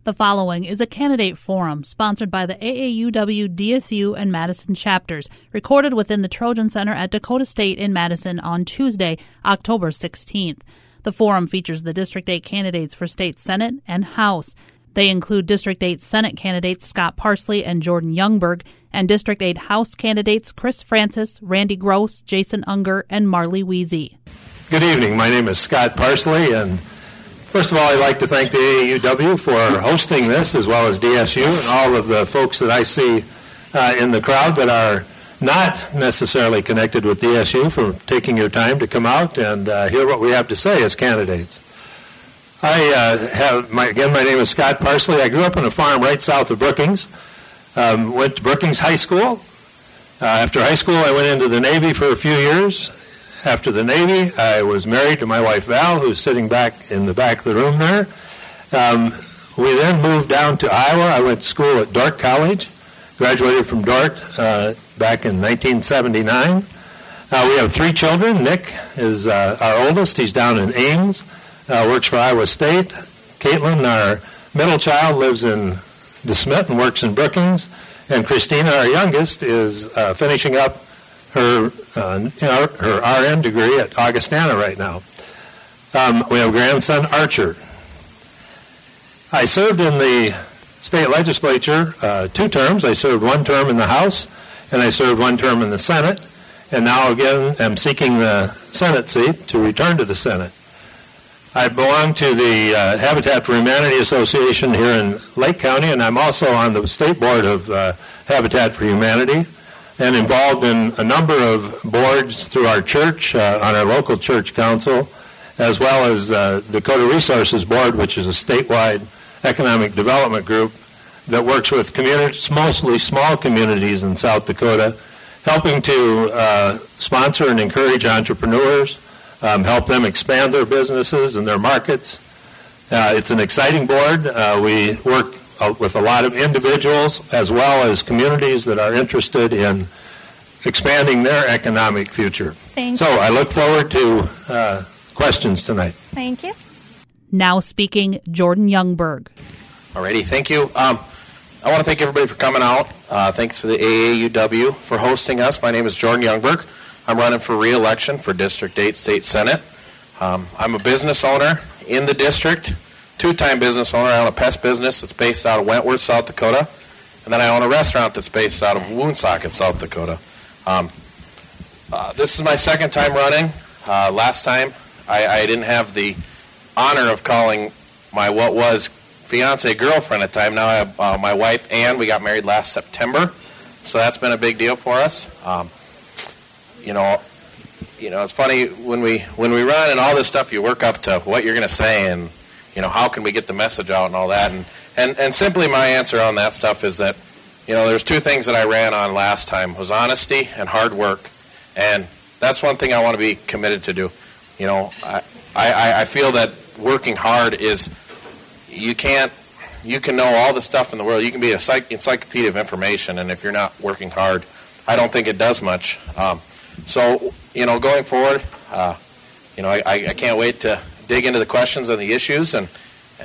The following is a candidate forum sponsored by the AAUW, DSU, and Madison chapters, recorded within the Trojan Center at Dakota State in Madison on Tuesday, October 16th. The forum features the District 8 candidates for State Senate and House. They include District 8 Senate candidates Scott Parsley and Jordan Youngberg, and District 8 House candidates Chris Francis, Randy Gross, Jason Unger, and Marley Weezy. Good evening. My name is Scott Parsley, and first of all, I'd like to thank the AAUW for hosting this, as well as DSU and all of the folks that I see in the crowd that are not necessarily connected with DSU for taking your time to come out and hear what we have to say as candidates. My name is Scott Parsley. I grew up on a farm right south of Brookings. Went to Brookings High School. After high school, I went into the Navy for a few years. After the Navy, I was married to my wife, Val, who's sitting back in the back of the room there. We then moved down to Iowa. I went to school at Dordt College, graduated from Dordt back in 1979. We have 3 children. Nick is our oldest. He's down in Ames, works for Iowa State. Caitlin, our middle child, lives in DeSmet and works in Brookings. And Christina, our youngest, is finishing up her RN degree at Augustana right now. We have grandson Archer. I served in the state legislature 2 terms. I served 1 term in the House, and I served 1 term in the Senate. And now again, I'm seeking the Senate seat to return to the Senate. I belong to the Habitat for Humanity Association here in Lake County, and I'm also on the state board of Habitat for Humanity, and involved in a number of boards through our church, on our local church council, as well as Dakota Resources Board, which is a statewide economic development group that works with communities, mostly small communities in South Dakota, helping to sponsor and encourage entrepreneurs, help them expand their businesses and their markets. It's an exciting board. We work with a lot of individuals as well as communities that are interested in expanding their economic future. So I look forward to questions tonight. Thank you. Now speaking, Jordan Youngberg. Alrighty, thank you. I want to thank everybody for coming out. Thanks to the AAUW for hosting us. My name is Jordan Youngberg. I'm running for re-election for District 8 State Senate. I'm a business owner in the district, 2-time business owner. I own a pest business that's based out of Wentworth, South Dakota, and then I own a restaurant that's based out of Woonsocket, South Dakota. This is my 2nd time running. Last time, I didn't have the honor of calling my what was fiance girlfriend at the time. Now I have my wife, Ann. We got married last September, so that's been a big deal for us. It's funny when we run and all this stuff. You work up to what you're going to say, and how can we get the message out and all that. And simply my answer on that stuff is that there's 2 things that I ran on last time was honesty and hard work, and that's one thing I want to be committed to do. I feel that working hard is you can know all the stuff in the world. You can be an encyclopedia of information, and if you're not working hard, I don't think it does much. So, going forward, I can't wait to dig into the questions and the issues, and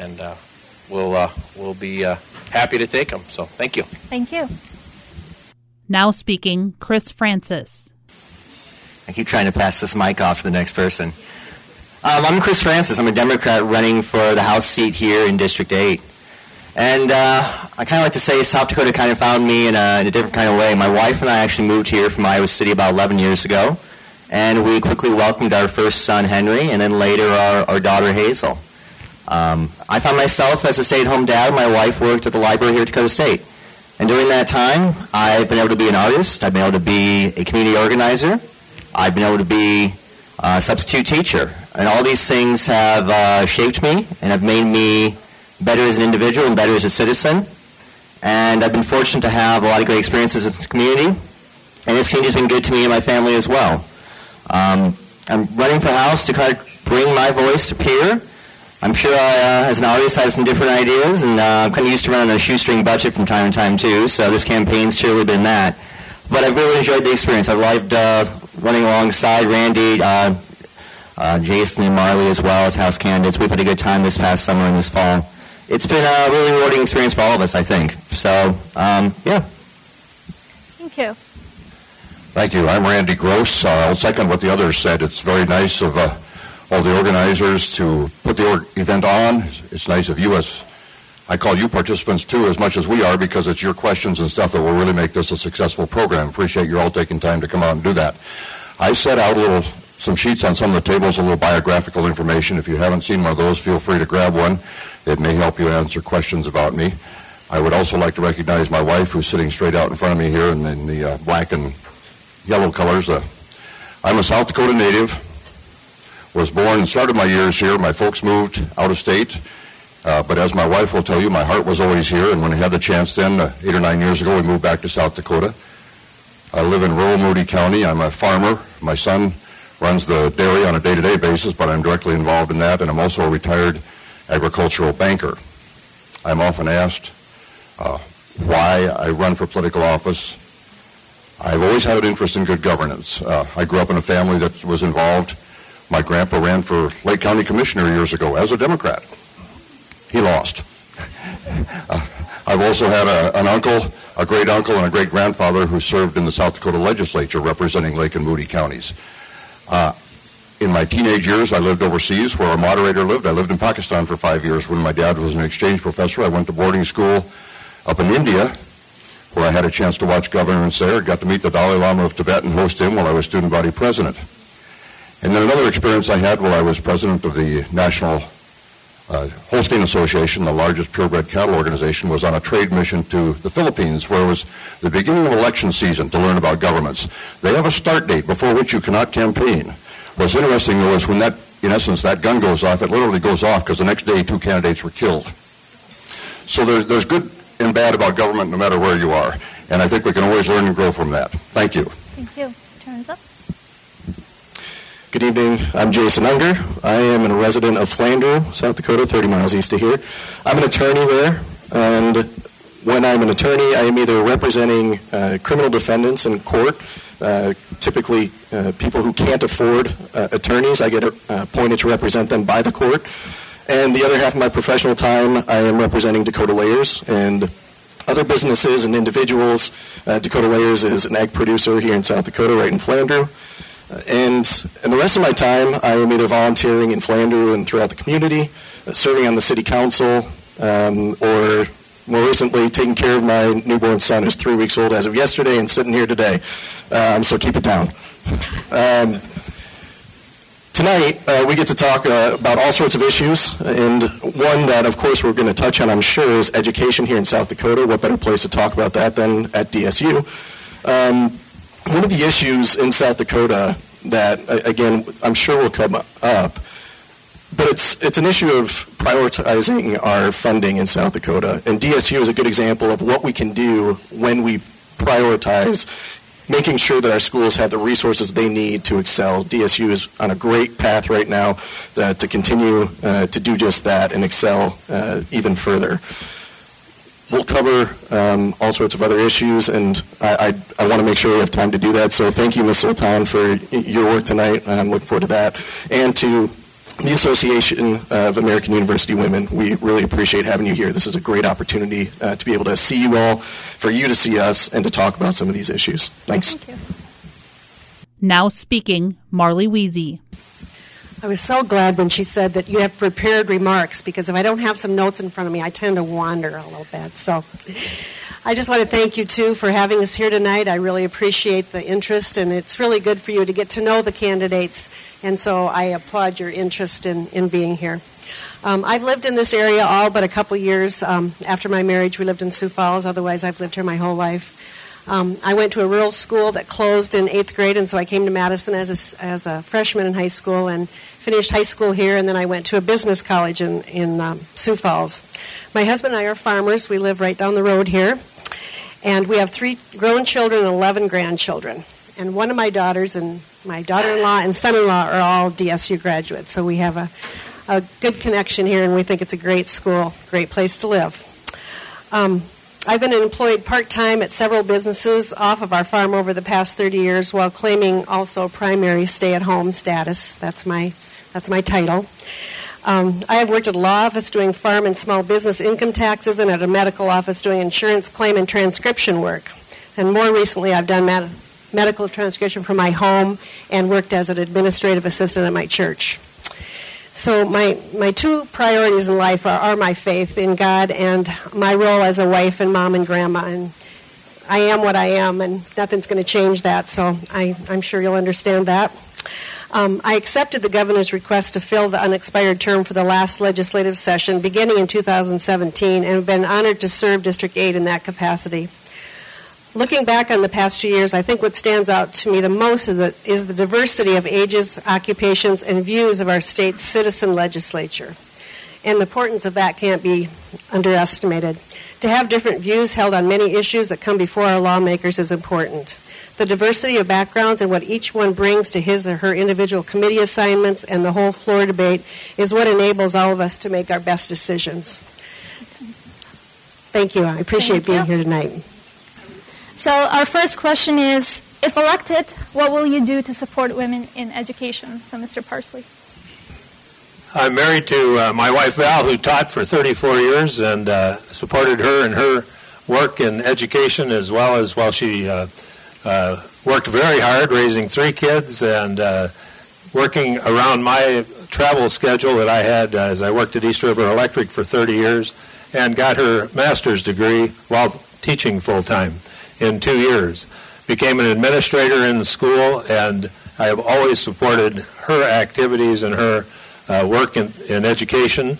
we'll be happy to take them. So, thank you. Thank you. Now speaking, Chris Francis. I keep trying to pass this mic off to the next person. I'm Chris Francis. I'm a Democrat running for the House seat here in District 8. And I kind of like to say South Dakota kind of found me in a different kind of way. My wife and I actually moved here from Iowa City about 11 years ago, and we quickly welcomed our first son, Henry, and then later our daughter, Hazel. I found myself as a stay-at-home dad. My wife worked at the library here at Dakota State. And during that time, I've been able to be an artist. I've been able to be a community organizer. I've been able to be a substitute teacher. And all these things have shaped me and have made me better as an individual and better as a citizen. And I've been fortunate to have a lot of great experiences in the community. And this community has been good to me and my family as well. I'm running for House to kind of bring my voice to Pierre. I'm sure as an artist I have some different ideas, and I'm kind of used to running a shoestring budget from time to time too, so this campaign's surely been that. But I've really enjoyed the experience. I've loved running alongside Randy, Jason and Marley as well as House candidates. We've had a good time this past summer and this fall. it's been a really rewarding experience for all of us, I think. So, yeah. Thank you. Thank you. I'm Randy Gross. I'll second what the others said. It's very nice of all the organizers to put the event on. It's nice of you, as I call you participants too, as much as we are, because it's your questions and stuff that will really make this a successful program. Appreciate you all taking time to come out and do that. I set out some sheets on some of the tables, a little biographical information. If you haven't seen one of those, feel free to grab one. It may help you answer questions about me. I would also like to recognize my wife, who's sitting straight out in front of me here in the black and yellow colors. I'm a South Dakota native, was born and started my years here. My folks moved out of state, but as my wife will tell you, my heart was always here, and when I had the chance then, 8 or 9 years ago, we moved back to South Dakota. I live in rural Moody County. I'm a farmer. My son runs the dairy on a day-to-day basis, but I'm directly involved in that, and I'm also a retired agricultural banker. I'm often asked why I run for political office. I've always had an interest in good governance. I grew up in a family that was involved. My grandpa ran for Lake County Commissioner years ago as a Democrat. He lost. I've also had an uncle, a great uncle, and a great grandfather who served in the South Dakota legislature representing Lake and Moody counties. In my teenage years, I lived overseas where our moderator lived. I lived in Pakistan for 5 years. When my dad was an exchange professor, I went to boarding school up in India, where I had a chance to watch governments there. Got to meet the Dalai Lama of Tibet and host him while I was student body president. And then another experience I had while I was president of the National Holstein Association, the largest purebred cattle organization, was on a trade mission to the Philippines, where it was the beginning of election season to learn about governments. They have a start date before which you cannot campaign. What's interesting, though, is when that, in essence, that gun goes off, it literally goes off because the next day 2 candidates were killed. So there's good and bad about government no matter where you are. And I think we can always learn and grow from that. Thank you. Thank you. Turns up. Good evening. I'm Jason Unger. I am a resident of Flandreau, South Dakota, 30 miles east of here. I'm an attorney there, and when I'm an attorney, I am either representing criminal defendants in court, typically people who can't afford attorneys. I get appointed to represent them by the court. And the other half of my professional time, I am representing Dakota Layers and other businesses and individuals. Dakota Layers is an egg producer here in South Dakota, right in Flandreau. And the rest of my time, I am either volunteering in Flandreau and throughout the community, serving on the city council, or more recently taking care of my newborn son, who's 3 weeks old as of yesterday and sitting here today. So keep it down. Tonight, we get to talk about all sorts of issues, and one that, of course, we're going to touch on, I'm sure, is education here in South Dakota. What better place to talk about that than at DSU? One of the issues in South Dakota that, again, I'm sure will come up, but it's an issue of prioritizing our funding in South Dakota, and DSU is a good example of what we can do when we prioritize making sure that our schools have the resources they need to excel. DSU is on a great path right now to continue to do just that and excel even further. We'll cover all sorts of other issues, and I want to make sure we have time to do that. So thank you, Ms. Sultan, for your work tonight. I'm looking forward to that. And to the Association of American University Women, we really appreciate having you here. This is a great opportunity to be able to see you all, for you to see us, and to talk about some of these issues. Thanks. Thank you. Now speaking, Marley Weezy. I was so glad when she said that you have prepared remarks, because if I don't have some notes in front of me, I tend to wander a little bit. So I just want to thank you, too, for having us here tonight. I really appreciate the interest, and it's really good for you to get to know the candidates, and so I applaud your interest in being here. I've lived in this area all but a couple years. After my marriage, we lived in Sioux Falls. Otherwise, I've lived here my whole life. I went to a rural school that closed in 8th grade, and so I came to Madison as a freshman in high school and finished high school here, and then I went to a business college in Sioux Falls. My husband and I are farmers. We live right down the road here, and we have 3 grown children and 11 grandchildren. And one of my daughters and my daughter-in-law and son-in-law are all DSU graduates, so we have a good connection here, and we think it's a great school, great place to live. I've been employed part-time at several businesses off of our farm over the past 30 years while claiming also primary stay-at-home status. That's my title. I have worked at a law office doing farm and small business income taxes and at a medical office doing insurance claim and transcription work. And more recently, I've done medical transcription from my home and worked as an administrative assistant at my church. So my two priorities in life are my faith in God and my role as a wife and mom and grandma. And I am what I am, and nothing's going to change that, so I'm sure you'll understand that. I accepted the governor's request to fill the unexpired term for the last legislative session beginning in 2017 and have been honored to serve District 8 in that capacity. Looking back on the past 2 years, I think what stands out to me the most is the diversity of ages, occupations, and views of our state's citizen legislature. And the importance of that can't be underestimated. To have different views held on many issues that come before our lawmakers is important. The diversity of backgrounds and what each one brings to his or her individual committee assignments and the whole floor debate is what enables all of us to make our best decisions. Thank you. I appreciate being here tonight. So our first question is, if elected, what will you do to support women in education? So Mr. Parsley. I'm married to my wife Val, who taught for 34 years, and supported her in her work in education as well as while she worked very hard raising 3 kids and working around my travel schedule that I had as I worked at East River Electric for 30 years and got her master's degree while teaching full-time in 2 years. Became an administrator in the school, and I have always supported her activities and her work in education.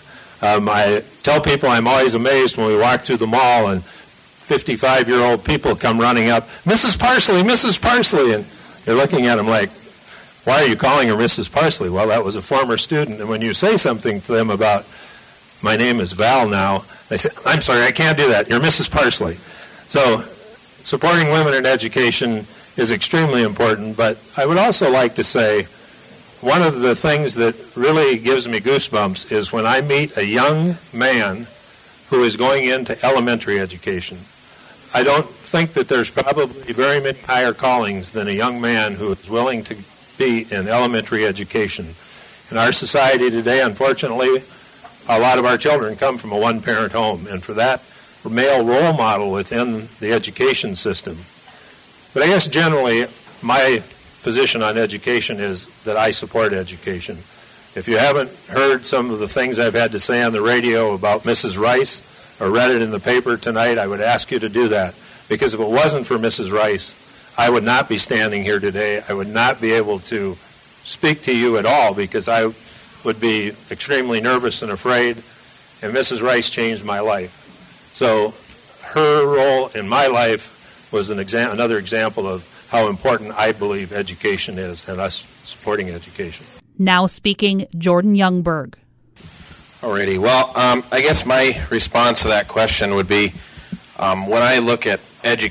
I tell people I'm always amazed when we walk through the mall and 55-year-old people come running up, Mrs. Parsley, and you're looking at them like, why are you calling her Mrs. Parsley? Well, that was a former student, and when you say something to them about, my name is Val now, they say, I'm sorry, I can't do that, you're Mrs. Parsley. So supporting women in education is extremely important, but I would also like to say one of the things that really gives me goosebumps is when I meet a young man who is going into elementary education. I don't think that there's probably very many higher callings than a young man who is willing to be in elementary education. In our society today, unfortunately, a lot of our children come from a one-parent home, and for that male role model within the education system. But I guess generally my position on education is that I support education. If you haven't heard some of the things I've had to say on the radio about Mrs. Rice or read it in the paper tonight, I would ask you to do that. Because if it wasn't for Mrs. Rice, I would not be standing here today. I would not be able to speak to you at all because I would be extremely nervous and afraid, and Mrs. Rice changed my life. So her role in my life was another example of how important I believe education is and us supporting education. Now speaking, Jordan Youngberg. Alrighty. Well, I guess my response to that question would be when I look at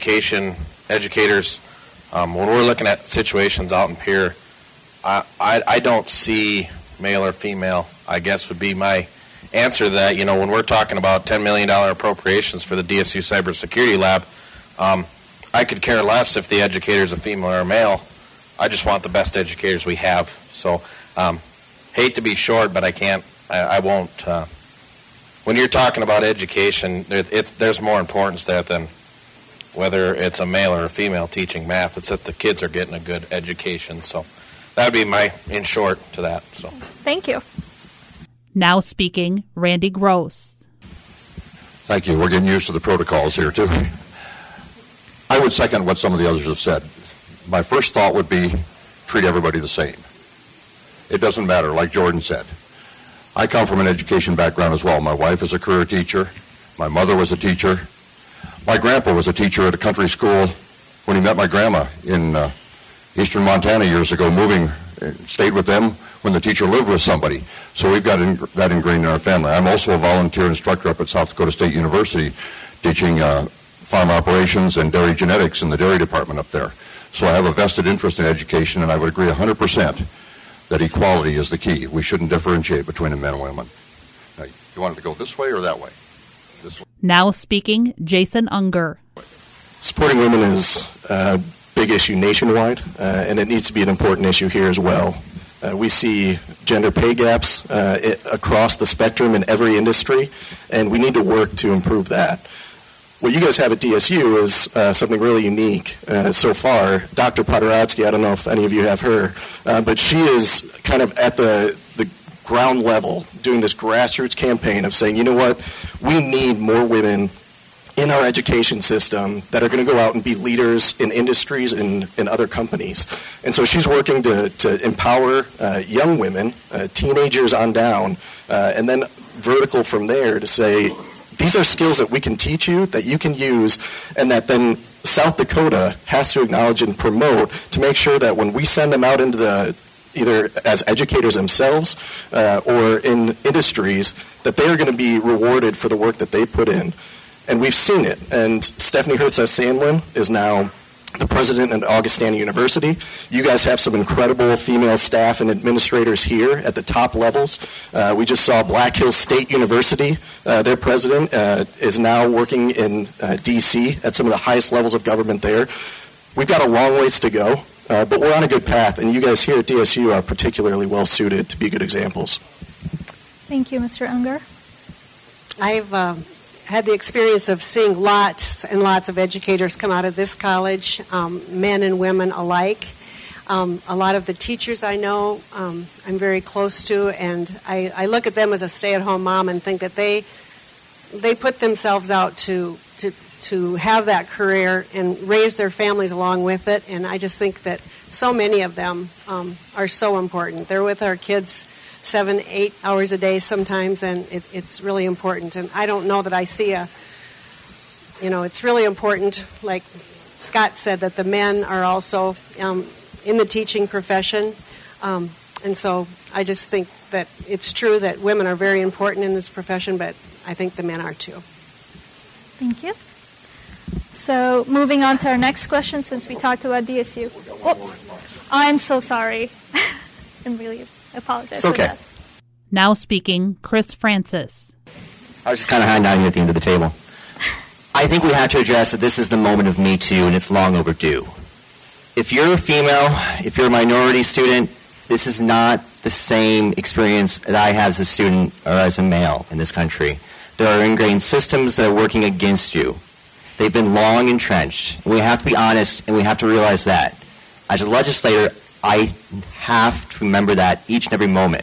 educators, when we're looking at situations out in Pierre, I don't see male or female, I guess would be my answer to that. You know, when we're talking about $10 million appropriations for the DSU Cybersecurity Lab, I could care less if the educator is a female or a male. I just want the best educators we have. So, hate to be short, but I can't. I won't. When you're talking about education, there's more importance there than whether it's a male or a female teaching math. It's that the kids are getting a good education. So, that would be my in short to that. So, thank you. Now speaking, Randy Gross. Thank you. We're getting used to the protocols here, too. I would second what some of the others have said. My first thought would be treat everybody the same. It doesn't matter, like Jordan said. I come from an education background as well. My wife is a career teacher. My mother was a teacher. My grandpa was a teacher at a country school when he met my grandma in eastern Montana years ago, stayed with them when the teacher lived with somebody. So we've got that ingrained in our family. I'm also a volunteer instructor up at South Dakota State University teaching farm operations and dairy genetics in the dairy department up there. So I have a vested interest in education, and I would agree 100% that equality is the key. We shouldn't differentiate between men and women. Now, you want it to go this way or that way? This way. Now speaking, Jason Unger. Supporting women is a big issue nationwide, and it needs to be an important issue here as well. We see gender pay gaps across the spectrum in every industry, and we need to work to improve that. What you guys have at DSU is something really unique so far. Dr. Podorodsky, I don't know if any of you have her, but she is kind of at the ground level doing this grassroots campaign of saying, you know what, we need more women in our education system that are going to go out and be leaders in industries and in other companies. And so she's working to empower young women, teenagers on down, and then vertical from there to say, these are skills that we can teach you, that you can use, and that then South Dakota has to acknowledge and promote to make sure that when we send them out into the, either as educators themselves or in industries, that they are going to be rewarded for the work that they put in. And we've seen it. And Stephanie Hertz-Sandlin is now the president at Augustana University. You guys have some incredible female staff and administrators here at the top levels. We just saw Black Hills State University. Their president is now working in D.C. at some of the highest levels of government there. We've got a long ways to go, but we're on a good path, and you guys here at DSU are particularly well suited to be good examples. Thank you, Mr. Unger. I've had the experience of seeing lots and lots of educators come out of this college, men and women alike. A lot of the teachers I know I'm very close to, and I look at them as a stay-at-home mom and think that they put themselves out to have that career and raise their families along with it, and I just think that so many of them are so important. They're with our kids 7-8 hours a day sometimes, and it's really important. And I don't know that I see it's really important, like Scott said, that the men are also in the teaching profession. And so I just think that it's true that women are very important in this profession, but I think the men are too. Thank you. So moving on to our next question, since we talked about DSU. Oops. I'm so sorry. I really apologize for that. Now speaking, Chris Francis. I was just kind of hiding down here at the end of the table. I think we have to address that this is the moment of Me Too, and it's long overdue. If you're a female, if you're a minority student, this is not the same experience that I have as a student or as a male in this country. There are ingrained systems that are working against you. They've been long entrenched. We have to be honest, and we have to realize that. As a legislator, I have to remember that each and every moment.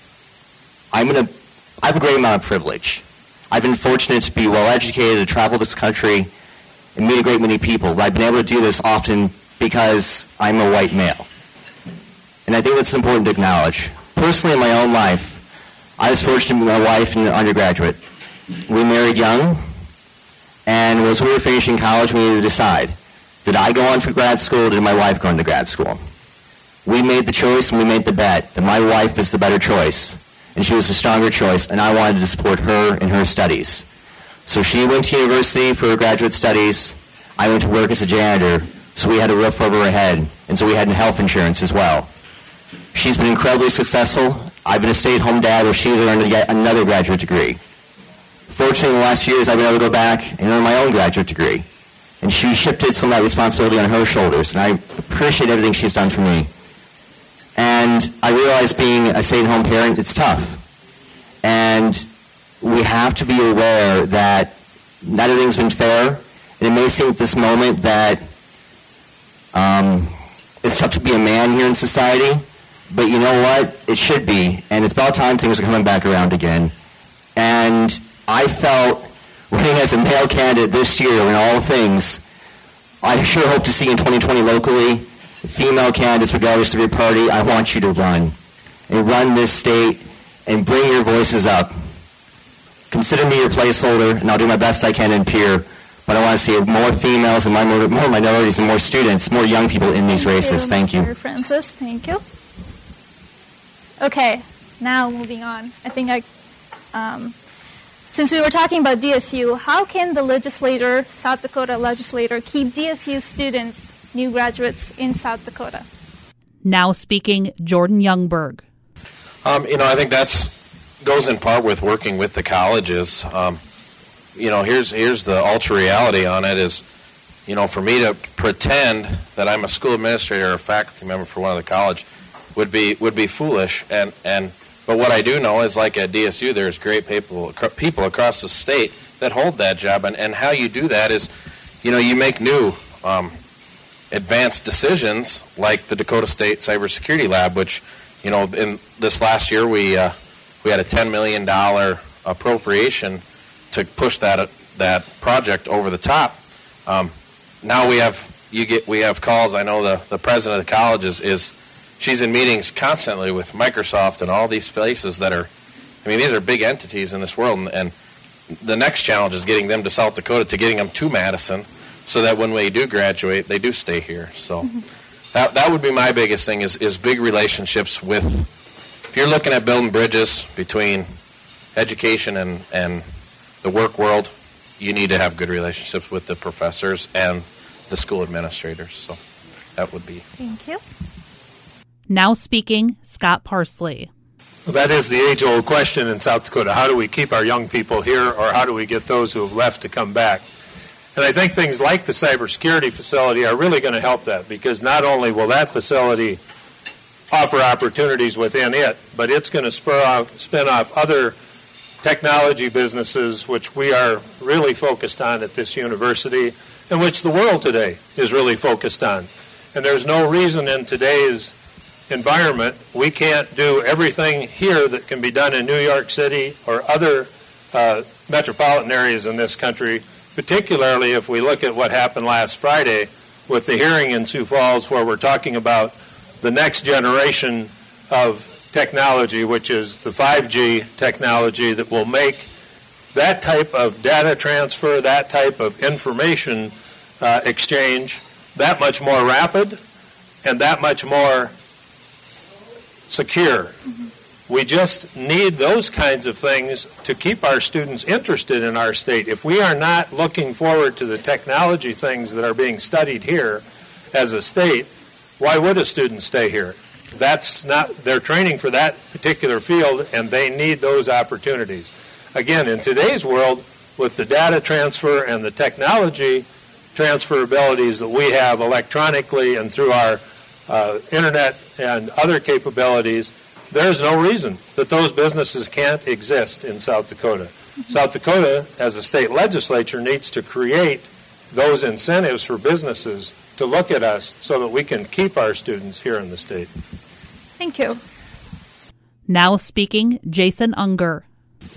I have a great amount of privilege. I've been fortunate to be well educated, to travel this country, and meet a great many people. But I've been able to do this often because I'm a white male. And I think that's important to acknowledge. Personally, in my own life, I was fortunate to meet my wife in undergraduate. We married young, and as we were finishing college, we needed to decide, did I go on to grad school, or did my wife go into grad school? We made the choice, and we made the bet that my wife is the better choice, and she was the stronger choice, and I wanted to support her in her studies. So she went to university for her graduate studies. I went to work as a janitor, so we had a roof over our head, and so we had health insurance as well. She's been incredibly successful. I've been a stay-at-home dad where she's earned yet another graduate degree. Fortunately, in the last few years, I've been able to go back and earn my own graduate degree. And she shifted some of that responsibility on her shoulders, and I appreciate everything she's done for me. And I realize being a stay-at-home parent, it's tough. And we have to be aware that not everything's been fair, and it may seem at this moment that it's tough to be a man here in society, but you know what? It should be, and it's about time things are coming back around again. And I felt, running as a male candidate this year in all things, I sure hope to see in 2020 locally, female candidates, regardless of your party, I want you to run. And run this state and bring your voices up. Consider me your placeholder, and I'll do my best I can in peer. But I want to see more females and more minorities and more students, more young people in these races. Thank you. Mr. Francis, thank you. Okay, now moving on. I think since we were talking about DSU, how can the South Dakota legislator, keep DSU students, new graduates in South Dakota? Now speaking, Jordan Youngberg. I think that goes in part with working with the colleges. Here's the ultra reality on it is, for me to pretend that I'm a school administrator or a faculty member for one of the college would be foolish. But what I do know is, like at DSU, there's great people across the state that hold that job, and how you do that is, you make new advanced decisions, like the Dakota State Cybersecurity Lab, which, in this last year we had a $10 million appropriation to push that project over the top. Now we have calls. I know the president of the college is she's in meetings constantly with Microsoft and all these places that are, these are big entities in this world, and the next challenge is getting them to South Dakota, to getting them to Madison, so that when they do graduate, they do stay here. So that would be my biggest thing is big relationships with, if you're looking at building bridges between education and the work world, you need to have good relationships with the professors and the school administrators. So that would be. Thank you. Now speaking, Scott Parsley. Well, that is the age-old question in South Dakota. How do we keep our young people here, or how do we get those who have left to come back? And I think things like the cybersecurity facility are really going to help that, because not only will that facility offer opportunities within it, but it's going to spin off other technology businesses, which we are really focused on at this university, and which the world today is really focused on. And there's no reason in today's environment we can't do everything here that can be done in New York City or other metropolitan areas in this country, particularly if we look at what happened last Friday with the hearing in Sioux Falls, where we're talking about the next generation of technology, which is the 5G technology that will make that type of data transfer, that type of information exchange that much more rapid and that much more secure. We just need those kinds of things to keep our students interested in our state. If we are not looking forward to the technology things that are being studied here as a state, why would a student stay here? They're training for that particular field, and they need those opportunities. Again, in today's world, with the data transfer and the technology transfer abilities that we have electronically and through our internet and other capabilities, there's no reason that those businesses can't exist in South Dakota. South Dakota, as a state legislature, needs to create those incentives for businesses to look at us so that we can keep our students here in the state. Thank you. Now speaking, Jason Unger.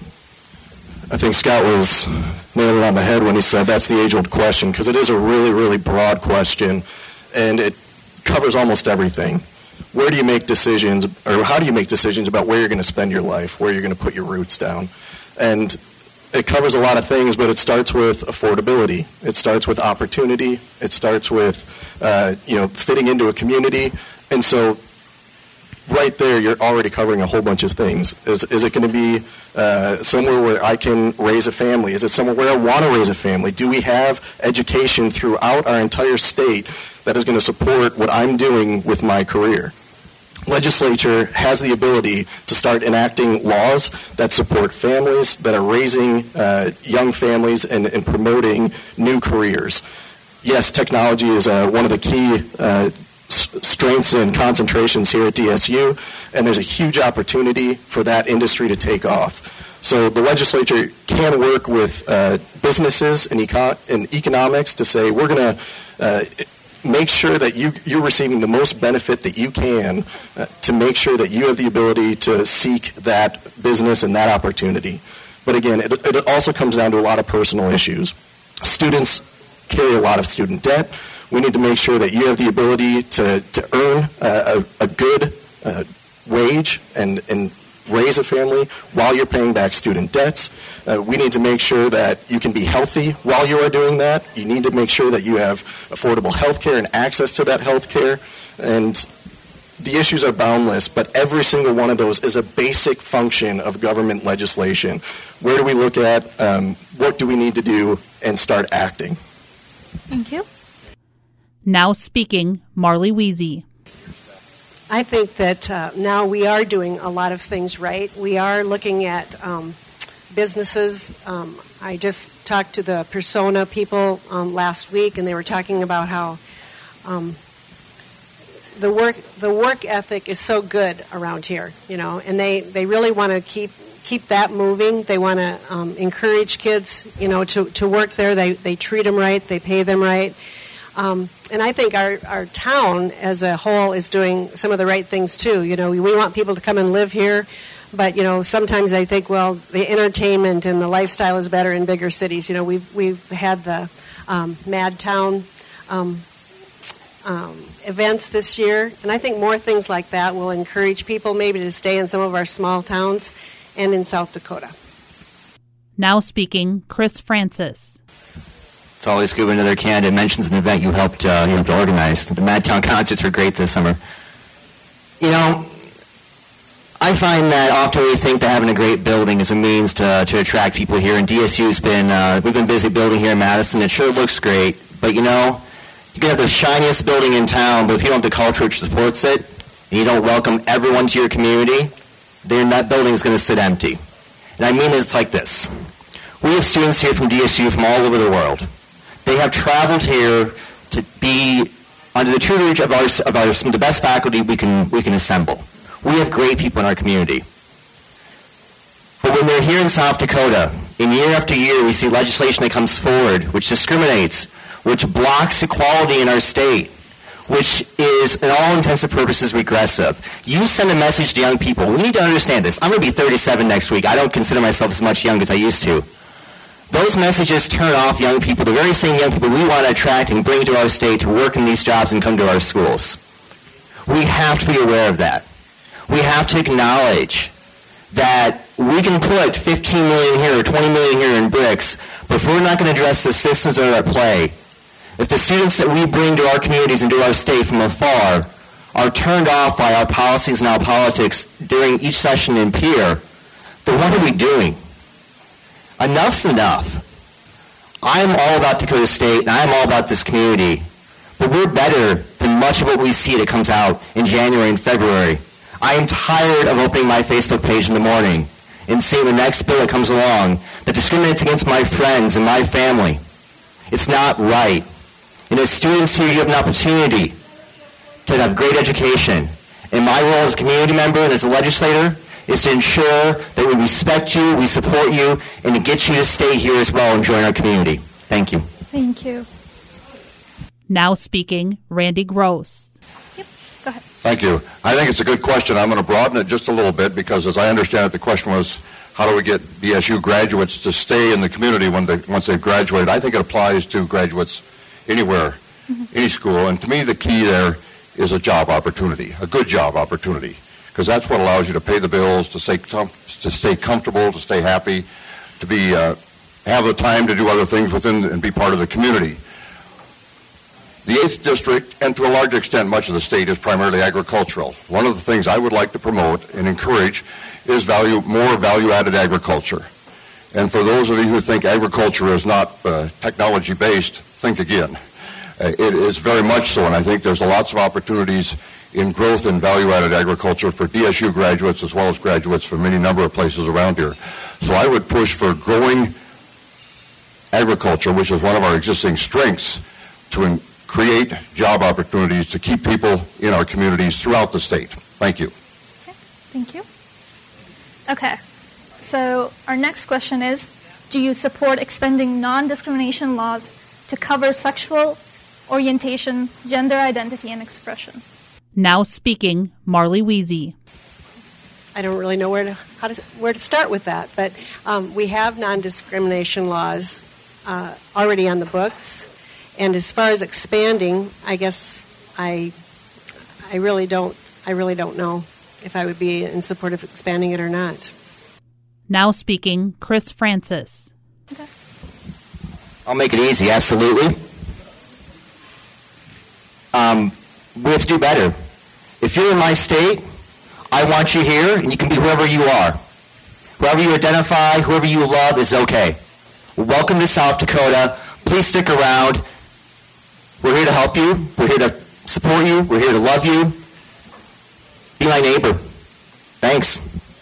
I think Scott was nailing it on the head when he said that's the age-old question, because it is a really, really broad question, and it covers almost everything. Where do you make decisions, or how do you make decisions about where you're going to spend your life, where you're going to put your roots down? And it covers a lot of things, but it starts with affordability. It starts with opportunity. It starts with, fitting into a community. And so right there, you're already covering a whole bunch of things. Is it going to be somewhere where I can raise a family? Is it somewhere where I want to raise a family? Do we have education throughout our entire state that is going to support what I'm doing with my career? Legislature has the ability to start enacting laws that support families, that are raising young families and promoting new careers. Yes, technology is one of the key strengths and concentrations here at DSU, and there's a huge opportunity for that industry to take off. So the legislature can work with businesses and economics to say, we're going to make sure that you're receiving the most benefit that you can to make sure that you have the ability to seek that business and that opportunity. But again, it also comes down to a lot of personal issues. Students carry a lot of student debt. We need to make sure that you have the ability to earn a good wage and raise a family while you're paying back student debts. We need to make sure that you can be healthy while you are doing that. You need to make sure that you have affordable health care and access to that health care. And the issues are boundless, but every single one of those is a basic function of government legislation. Where do we look at? What do we need to do? And start acting. Thank you. Now speaking, Marley Weezy. I think that now we are doing a lot of things right. We are looking at businesses. I just talked to the Persona people last week, and they were talking about how the work ethic is so good around here, and they really want to keep that moving. They want to encourage kids, to work there. They treat them right. They pay them right. And I think our town as a whole is doing some of the right things too. We want people to come and live here, but sometimes they think, well, the entertainment and the lifestyle is better in bigger cities. We've had the Mad Town events this year, and I think more things like that will encourage people maybe to stay in some of our small towns and in South Dakota. Now speaking, Chris Francis. It's always good when another candidate mentions an event you helped organize. The Madtown concerts were great this summer. I find that often we think that having a great building is a means to attract people here, and DSU's we've been busy building here in Madison. It sure looks great, but you can have the shiniest building in town, but if you don't have the culture which supports it, and you don't welcome everyone to your community, then that building is going to sit empty. And I mean it's like this. We have students here from DSU from all over the world. They have traveled here to be under the tutelage of some of the best faculty we can assemble. We have great people in our community. But when they're here in South Dakota, in year after year, we see legislation that comes forward which discriminates, which blocks equality in our state, which is, in all intents and purposes, regressive. You send a message to young people. We need to understand this. I'm going to be 37 next week. I don't consider myself as much young as I used to. Those messages turn off young people, the very same young people we want to attract and bring to our state to work in these jobs and come to our schools. We have to be aware of that. We have to acknowledge that we can put 15 million here or 20 million here in bricks, but if we're not going to address the systems that are at play, if the students that we bring to our communities and to our state from afar are turned off by our policies and our politics during each session in peer, then what are we doing? Enough's enough. I'm all about Dakota State, and I'm all about this community, but we're better than much of what we see that comes out in January and February. I am tired of opening my Facebook page in the morning and seeing the next bill that comes along that discriminates against my friends and my family. It's not right. And as students here, you have an opportunity to have great education. And my role as a community member and as a legislator is to ensure that we respect you, we support you, and to get you to stay here as well and join our community. Thank you. Thank you. Now speaking, Randy Gross. Yep, go ahead. Thank you. I think it's a good question. I'm going to broaden it just a little bit because, as I understand it, the question was, how do we get DSU graduates to stay in the community once they've graduated? I think it applies to graduates anywhere, any school. And to me, the key there is a job opportunity, a good job opportunity, because that's what allows you to pay the bills, to stay comfortable, to stay happy, to be have the time to do other things within and be part of the community. The 8th District, and to a large extent much of the state, is primarily agricultural. One of the things I would like to promote and encourage is more value-added agriculture. And for those of you who think agriculture is not technology-based, think again. It is very much so, and I think there's lots of opportunities in growth in value-added agriculture for DSU graduates as well as graduates from any number of places around here. So I would push for growing agriculture, which is one of our existing strengths, to create job opportunities to keep people in our communities throughout the state. Thank you. Okay, thank you. Okay, so our next question is, do you support expanding non-discrimination laws to cover sexual orientation, gender identity, and expression? Now speaking, Marley Weezy. I don't really know where to start with that, but we have non-discrimination laws already on the books. And as far as expanding, I guess I really don't know if I would be in support of expanding it or not. Now speaking, Chris Francis. Okay. I'll make it easy, absolutely. We have to do better. If you're in my state, I want you here, and you can be whoever you are. Whoever you identify, whoever you love is okay. Welcome to South Dakota. Please stick around. We're here to help you. We're here to support you. We're here to love you. Be my neighbor. Thanks.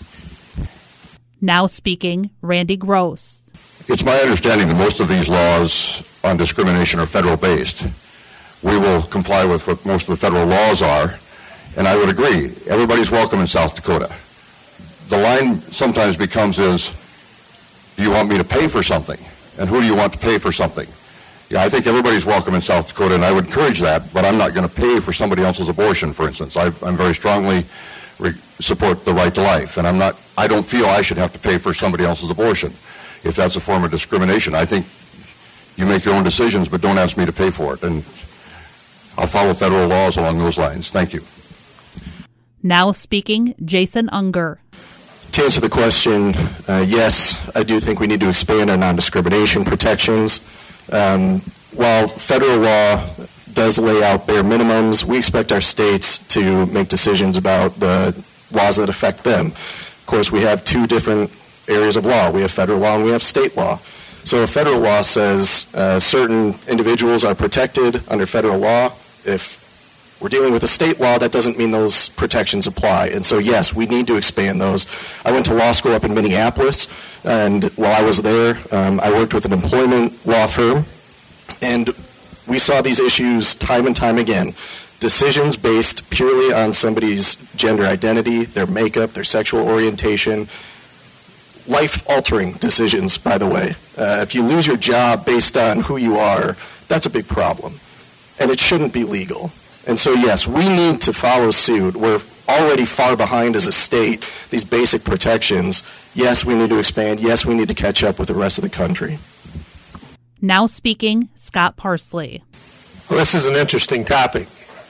Now speaking, Randy Gross. It's my understanding that most of these laws on discrimination are federal-based. We will comply with what most of the federal laws are, And I would agree, everybody's welcome in South Dakota. The line sometimes becomes is, do you want me to pay for something? And who do you want to pay for something? Yeah, I think everybody's welcome in South Dakota, and I would encourage that, but I'm not going to pay for somebody else's abortion, for instance. I'm very strongly support the right to life, and I don't feel I should have to pay for somebody else's abortion. If that's a form of discrimination, I think you make your own decisions, but don't ask me to pay for it. And I'll follow federal laws along those lines. Thank you. Now speaking, Jason Unger. To answer the question, yes, I do think we need to expand our non-discrimination protections. While federal law does lay out bare minimums, we expect our states to make decisions about the laws that affect them. Of course, we have two different areas of law. We have federal law and we have state law. So if federal law says certain individuals are protected under federal law, if we're dealing with a state law, that doesn't mean those protections apply. And so, yes, we need to expand those. I went to law school up in Minneapolis, and while I was there, I worked with an employment law firm, and we saw these issues time and time again. Decisions based purely on somebody's gender identity, their makeup, their sexual orientation, life-altering decisions, by the way. If you lose your job based on who you are, that's a big problem, and it shouldn't be legal. And so, yes, we need to follow suit. We're already far behind as a state, these basic protections. Yes, we need to expand. Yes, we need to catch up with the rest of the country. Now speaking, Scott Parsley. Well, this is an interesting topic.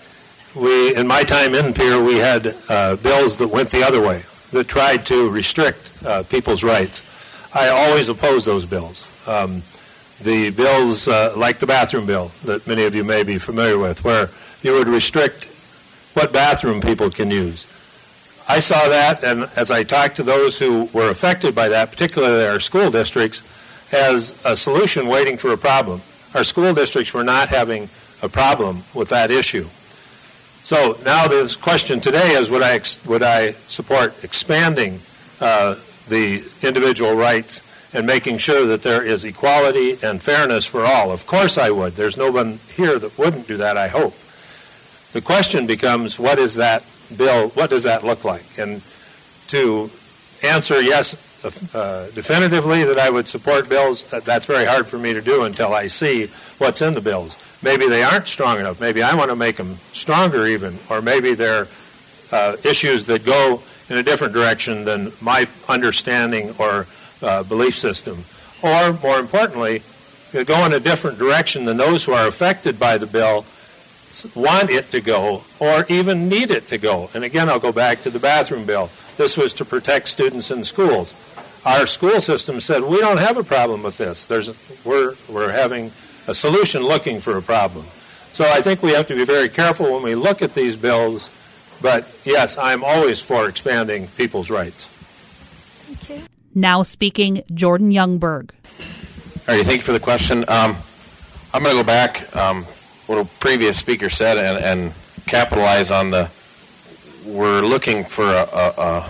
In my time in Pierre, we had bills that went the other way, that tried to restrict people's rights. I always oppose those bills. The bills like the bathroom bill that many of you may be familiar with, where you would restrict what bathroom people can use. I saw that, and as I talked to those who were affected by that, particularly our school districts, as a solution waiting for a problem. Our school districts were not having a problem with that issue. So now the question today is, would I support expanding the individual rights and making sure that there is equality and fairness for all? Of course I would. There's no one here that wouldn't do that, I hope. The question becomes, what is that bill, what does that look like? And to answer yes definitively that I would support bills, that's very hard for me to do until I see what's in the bills. Maybe they aren't strong enough. Maybe I want to make them stronger even, or maybe they're issues that go in a different direction than my understanding or belief system. Or, more importantly, they go in a different direction than those who are affected by the bill want it to go or even need it to go. And again, I'll go back to the bathroom bill. This was to protect students in schools. Our school system said, we don't have a problem with this. We're having a solution looking for a problem. So I think we have to be very careful when we look at these bills. But yes, I'm always for expanding people's rights. Thank you. Now speaking, Jordan Youngberg. All right, thank you for the question. I'm going to go back what a previous speaker said and capitalize on we're looking for a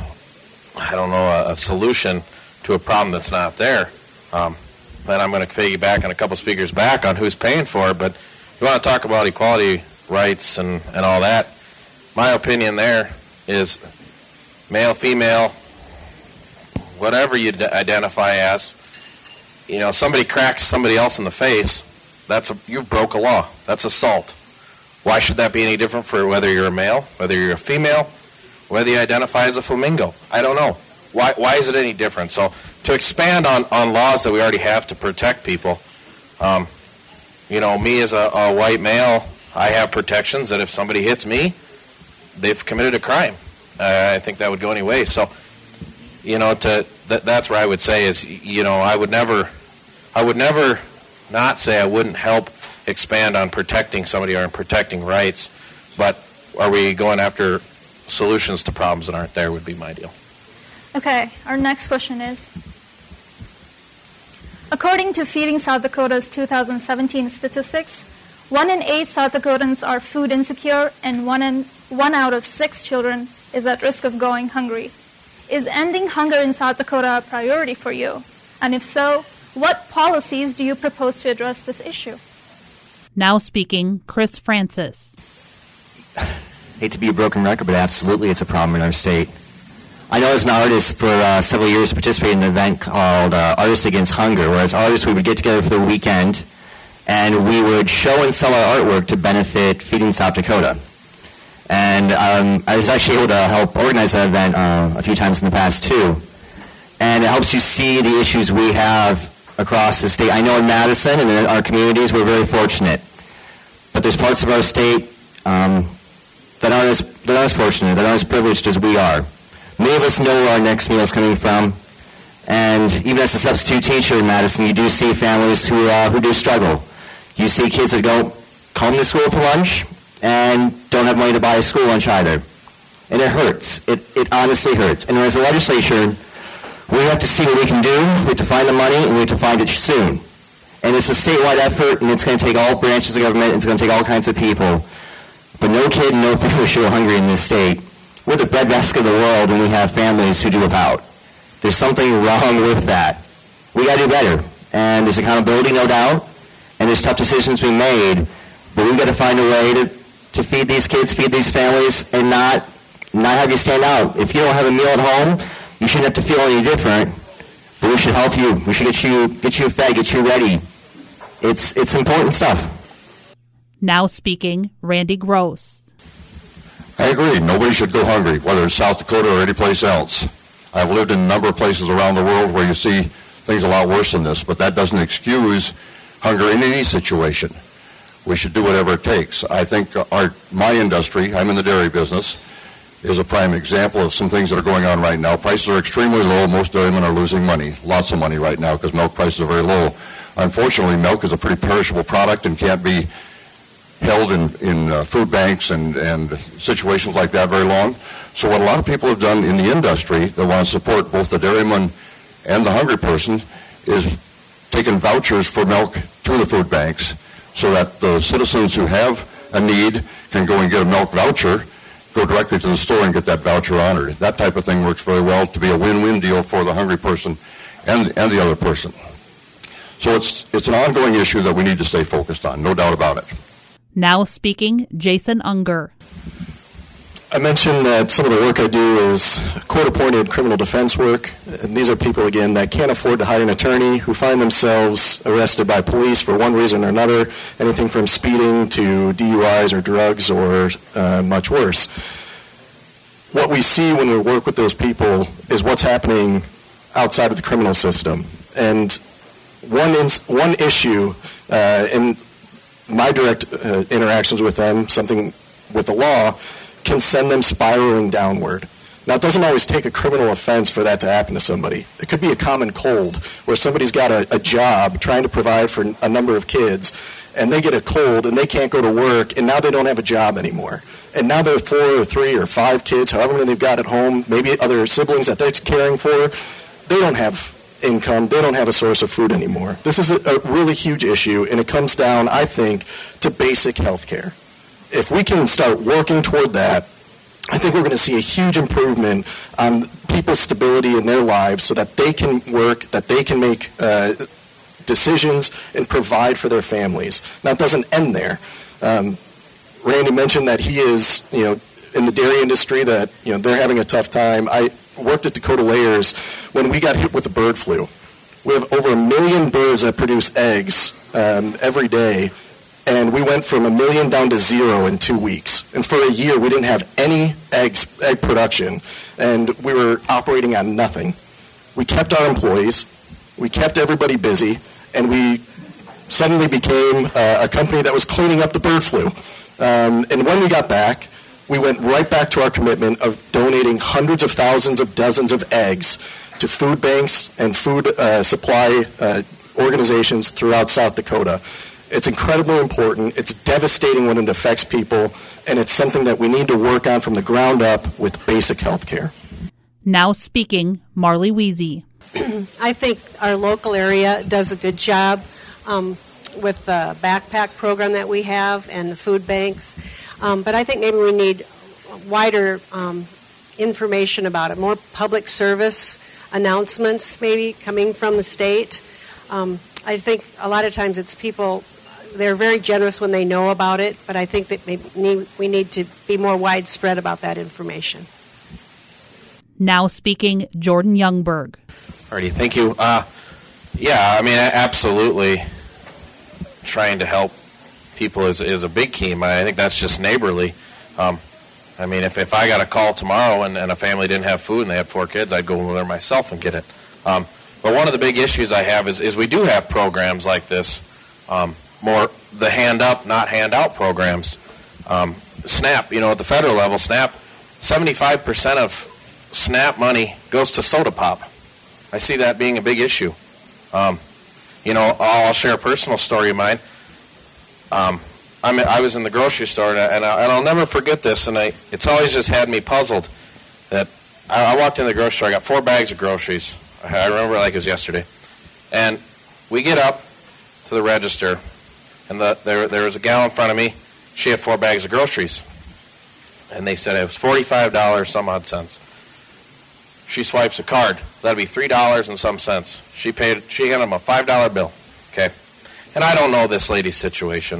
solution to a problem that's not there. Then I'm going to piggyback on a couple speakers back on who's paying for it, but you want to talk about equality rights and all that. My opinion there is male, female, whatever you identify as, somebody cracks somebody else in the face, you've broke a law. That's assault. Why should that be any different for whether you're a male, whether you're a female, whether you identify as a flamingo? I don't know. Why is it any different? So to expand on laws that we already have to protect people, me as a white male, I have protections that if somebody hits me, they've committed a crime. I think that would go any way. So, that's where I would say is, I would never not say I wouldn't help expand on protecting somebody or on protecting rights, but are we going after solutions to problems that aren't there would be my deal. Okay, our next question is, according to Feeding South Dakota's 2017 statistics, 1 in 8 South Dakotans are food insecure and 1 out of 6 children is at risk of going hungry. Is ending hunger in South Dakota a priority for you? And if so, what policies do you propose to address this issue? Now speaking, Chris Francis. Hate to be a broken record, but absolutely it's a problem in our state. I know as an artist for several years participated in an event called Artists Against Hunger, where as artists we would get together for the weekend and we would show and sell our artwork to benefit Feeding South Dakota. And I was actually able to help organize that event a few times in the past too. And it helps you see the issues we have across the state. I know in Madison and in our communities we're very fortunate, but there's parts of our state that aren't as fortunate, that aren't as privileged as we are. Many of us know where our next meal is coming from, and even as a substitute teacher in Madison, you do see families who do struggle. You see kids that go home to school for lunch and don't have money to buy a school lunch either. And it hurts. It honestly hurts. And as a legislature, we have to see what we can do. We have to find the money, and we have to find it soon. And it's a statewide effort, and it's going to take all branches of government, and it's going to take all kinds of people. But no kid and no family should go hungry in this state. We're the breadbasket of the world, and we have families who do without. There's something wrong with that. We got to do better. And there's accountability, no doubt, and there's tough decisions being made. But we've got to find a way to feed these kids, feed these families, and not have you stand out. If you don't have a meal at home, you shouldn't have to feel any different. But we should help you. We should get you fed, get you ready. It's important stuff. Now speaking, Randy Gross. I agree. Nobody should go hungry, whether it's South Dakota or any place else. I've lived in a number of places around the world where you see things a lot worse than this, but that doesn't excuse hunger in any situation. We should do whatever it takes. I think my industry, I'm in the dairy business, is a prime example of some things that are going on right now. Prices are extremely low. Most dairymen are losing money, lots of money right now, because milk prices are very low. Unfortunately, milk is a pretty perishable product and can't be held in food banks and situations like that very long. So what a lot of people have done in the industry that want to support both the dairyman and the hungry person is taken vouchers for milk to the food banks so that the citizens who have a need can go and get a milk voucher, go directly to the store and get that voucher honored. That type of thing works very well to be a win-win deal for the hungry person and the other person. So it's an ongoing issue that we need to stay focused on, no doubt about it. Now speaking, Jason Unger. I mentioned that some of the work I do is court-appointed criminal defense work. And these are people, again, that can't afford to hire an attorney, who find themselves arrested by police for one reason or another, anything from speeding to DUIs or drugs or much worse. What we see when we work with those people is what's happening outside of the criminal system. And one issue in my direct interactions with them, something with the law, can send them spiraling downward. Now, it doesn't always take a criminal offense for that to happen to somebody. It could be a common cold where somebody's got a job trying to provide for a number of kids, and they get a cold and they can't go to work, and now they don't have a job anymore. And now they're 4 or 3 or 5 kids, however many they've got at home, maybe other siblings that they're caring for, they don't have income, they don't have a source of food anymore. This is a really huge issue, and it comes down, I think, to basic health care. If we can start working toward that, I think we're going to see a huge improvement on people's stability in their lives so that they can work, that they can make decisions and provide for their families. Now, it doesn't end there. Randy mentioned that he is, in the dairy industry, that, they're having a tough time. I worked at Dakota Layers when we got hit with the bird flu. We have over 1 million birds that produce eggs every day, and we went from 1 million down to 0 in 2 weeks. And for a year, we didn't have any egg production, and we were operating on nothing. We kept our employees, we kept everybody busy, and we suddenly became a company that was cleaning up the bird flu. And when we got back, we went right back to our commitment of donating hundreds of thousands of dozens of eggs to food banks and food supply organizations throughout South Dakota. It's incredibly important. It's devastating when it affects people, and it's something that we need to work on from the ground up with basic health care. Now speaking, Marley Weezy. I think our local area does a good job with the backpack program that we have and the food banks. But I think maybe we need wider information about it, more public service announcements maybe coming from the state. I think a lot of times it's people they're very generous when they know about it, but I think that we need to be more widespread about that information. Now speaking, Jordan Youngberg. Alrighty, thank you. Yeah, I mean, absolutely. Trying to help people is a big key. I think that's just neighborly. I mean, if I got a call tomorrow and a family didn't have food and they had 4 kids, I'd go over there myself and get it. But one of the big issues I have is we do have programs like this, more the hand up, not hand out programs. SNAP, at the federal level, SNAP, 75% of SNAP money goes to soda pop. I see that being a big issue. I'll share a personal story of mine. I was in the grocery store, and I'll never forget this, and it's always just had me puzzled that I walked in the grocery store, I got 4 bags of groceries. I remember it like it was yesterday. And we get up to the register, and there was a gal in front of me. She had 4 bags of groceries. And they said it was $45 some odd cents. She swipes a card. That'd be $3 and some cents. She handed him a $5 bill. Okay. And I don't know this lady's situation.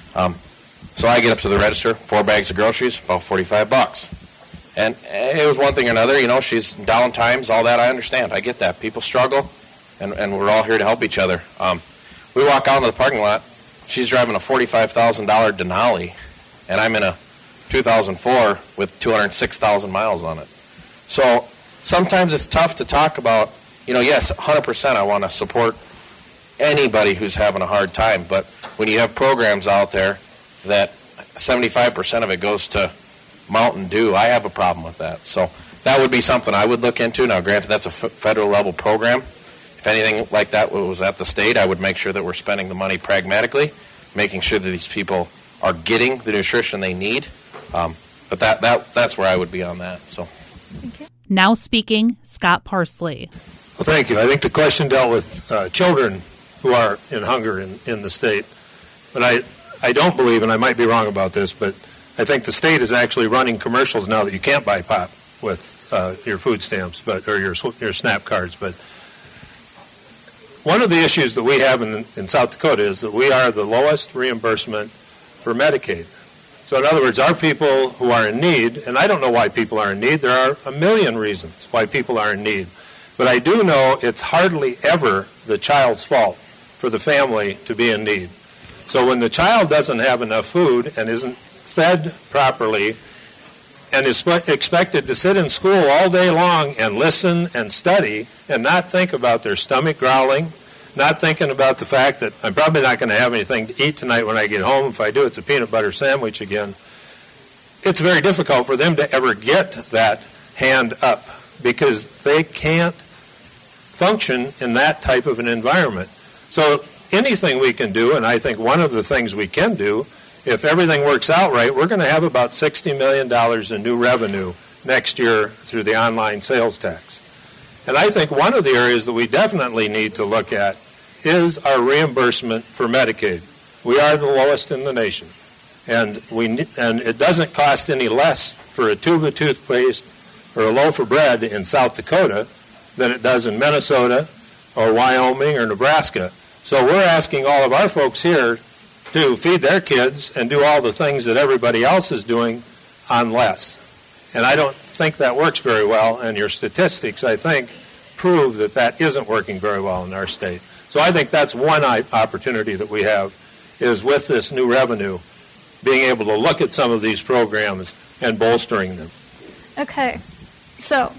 So I get up to the register, 4 bags of groceries, about $45. And it was one thing or another, she's down times, all that, I understand. I get that. People struggle, and we're all here to help each other. We walk out into the parking lot. She's driving a $45,000 Denali, and I'm in a 2004 with 206,000 miles on it. So sometimes it's tough to talk about, yes, 100% I want to support anybody who's having a hard time, but when you have programs out there that 75% of it goes to Mountain Dew, I have a problem with that. So that would be something I would look into. Now, granted, that's a federal level program. If anything like that was at the state, I would make sure that we're spending the money pragmatically, making sure that these people are getting the nutrition they need. But that's where I would be on that. So. Thank you. Now speaking, Scott Parsley. Well, thank you. I think the question dealt with children who are in hunger in the state. But I don't believe, and I might be wrong about this, but I think the state is actually running commercials now that you can't buy pop with your food stamps, or your SNAP cards. But one of the issues that we have in South Dakota is that we are the lowest reimbursement for Medicaid. So in other words, our people who are in need, and I don't know why people are in need, there are a million reasons why people are in need. But I do know it's hardly ever the child's fault for the family to be in need. So when the child doesn't have enough food and isn't fed properly and is expected to sit in school all day long and listen and study and not think about their stomach growling, not thinking about the fact that I'm probably not going to have anything to eat tonight when I get home. If I do, it's a peanut butter sandwich again. It's very difficult for them to ever get that hand up because they can't function in that type of an environment. So anything we can do, and I think one of the things we can do, if everything works out right, we're going to have about $60 million in new revenue next year through the online sales tax. And I think one of the areas that we definitely need to look at is our reimbursement for Medicaid. We are the lowest in the nation. And it doesn't cost any less for a tube of toothpaste or a loaf of bread in South Dakota than it does in Minnesota or Wyoming or Nebraska. So we're asking all of our folks here to feed their kids and do all the things that everybody else is doing on less. And I don't think that works very well, and your statistics, I think, prove that that isn't working very well in our state. So I think that's one opportunity that we have, is with this new revenue, being able to look at some of these programs and bolstering them. Okay, so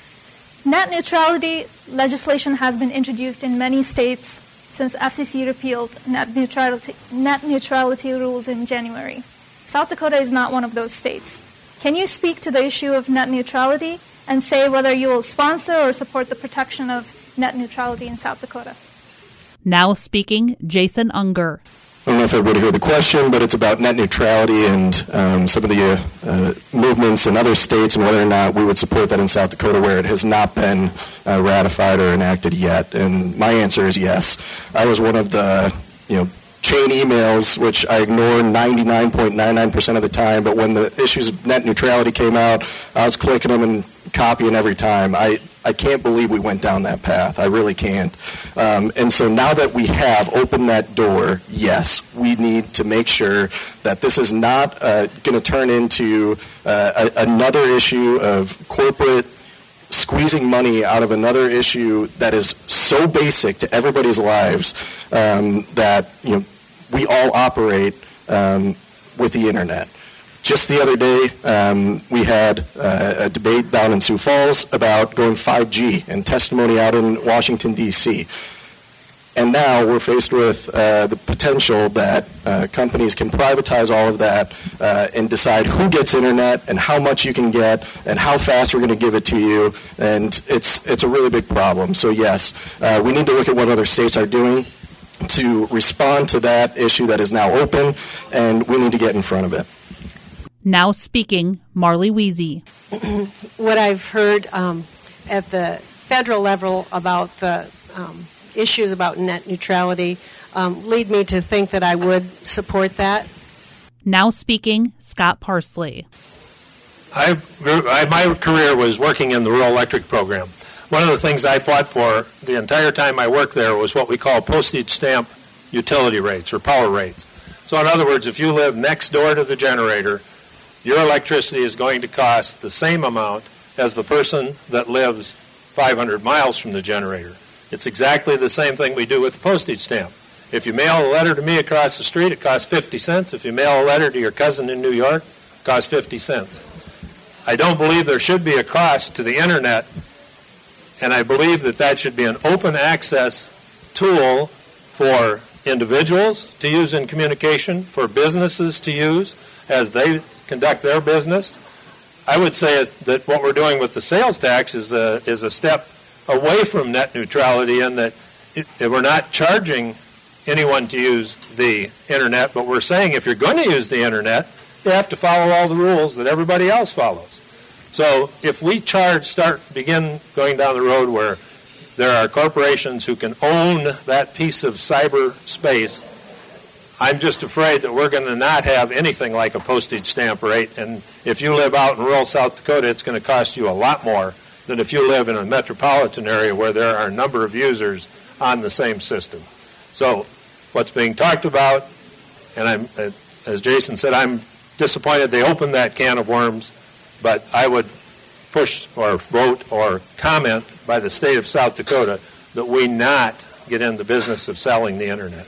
net neutrality legislation has been introduced in many states since FCC repealed net neutrality rules in January. South Dakota is not one of those states. Can you speak to the issue of net neutrality and say whether you will sponsor or support the protection of net neutrality in South Dakota? Now speaking, Jason Unger. I don't know if everybody heard the question, but it's about net neutrality and some of the movements in other states and whether or not we would support that in South Dakota where it has not been ratified or enacted yet. And my answer is yes. I was one of the, chain emails, which I ignore 99.99% of the time, but when the issues of net neutrality came out, I was clicking them and copying every time. I can't believe we went down that path. I really can't. And so now that we have opened that door, yes, we need to make sure that this is not going to turn into another issue of corporate squeezing money out of another issue that is so basic to everybody's lives that we all operate with the internet. Just the other day, we had a debate down in Sioux Falls about going 5G and testimony out in Washington, D.C. And now we're faced with the potential that companies can privatize all of that and decide who gets internet and how much you can get and how fast we're going to give it to you. And it's a really big problem. So yes, we need to look at what other states are doing to respond to that issue that is now open, and we need to get in front of it. Now speaking, Marley Weezy. What I've heard at the federal level about the issues about net neutrality lead me to think that I would support that. Now speaking, Scott Parsley. My career was working in the rural electric program. One of the things I fought for the entire time I worked there was what we call postage stamp utility rates or power rates. So in other words, if you live next door to the generator, your electricity is going to cost the same amount as the person that lives 500 miles from the generator. It's exactly the same thing we do with the postage stamp. If you mail a letter to me across the street, it costs 50 cents. If you mail a letter to your cousin in New York, it costs 50 cents. I don't believe there should be a cost to the internet, and I believe that should be an open access tool for individuals to use in communication, for businesses to use as they conduct their business. I would say that what we're doing with the sales tax is a step away from net neutrality, in that we're not charging anyone to use the internet, but we're saying if you're going to use the internet, you have to follow all the rules that everybody else follows. So if we begin going down the road where there are corporations who can own that piece of cyberspace, I'm just afraid that we're going to not have anything like a postage stamp rate. And if you live out in rural South Dakota, it's going to cost you a lot more than if you live in a metropolitan area where there are a number of users on the same system. So what's being talked about, and as Jason said, I'm disappointed they opened that can of worms, but I would push or vote or comment by the state of South Dakota that we not get in the business of selling the internet.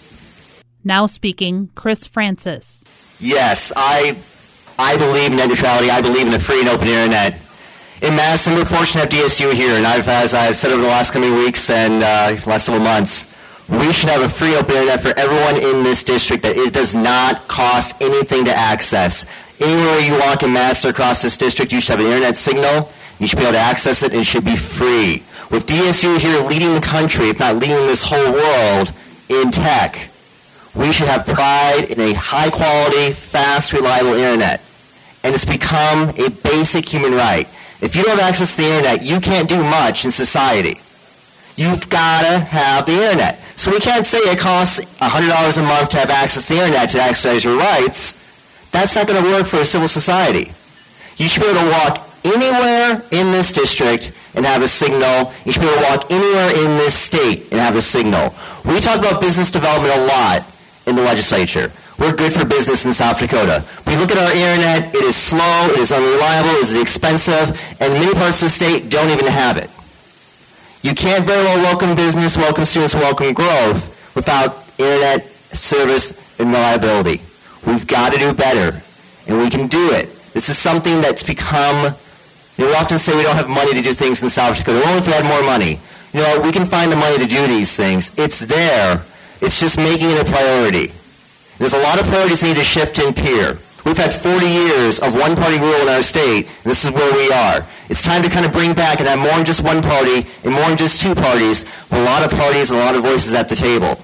Now speaking, Chris Francis. Yes, I believe in net neutrality. I believe in a free and open internet. In Madison, we're fortunate to have DSU here, and as I've said over the last coming weeks and last several months, we should have a free open internet for everyone in this district, that it does not cost anything to access. Anywhere you walk in Madison across this district, you should have an internet signal. You should be able to access it, and it should be free. With DSU here leading the country, if not leading this whole world in tech, we should have pride in a high-quality, fast, reliable internet. And it's become a basic human right. If you don't have access to the internet, you can't do much in society. You've got to have the internet. So we can't say it costs $100 a month to have access to the internet to exercise your rights. That's not going to work for a civil society. You should be able to walk anywhere in this district and have a signal. You should be able to walk anywhere in this state and have a signal. We talk about business development a lot in the legislature. We're good for business in South Dakota. We look at our internet, it is slow, it is unreliable, it is expensive, and many parts of the state don't even have it. You can't very well welcome business, welcome students, welcome growth without internet service and reliability. We've got to do better, and we can do it. This is something that's become, we often say we don't have money to do things in South Dakota. Only if we had more money. We can find the money to do these things. It's there. It's just making it a priority. There's a lot of priorities that need to shift in here. We've had 40 years of one-party rule in our state, and this is where we are. It's time to kind of bring back and have more than just one party and more than just two parties, but a lot of parties and a lot of voices at the table.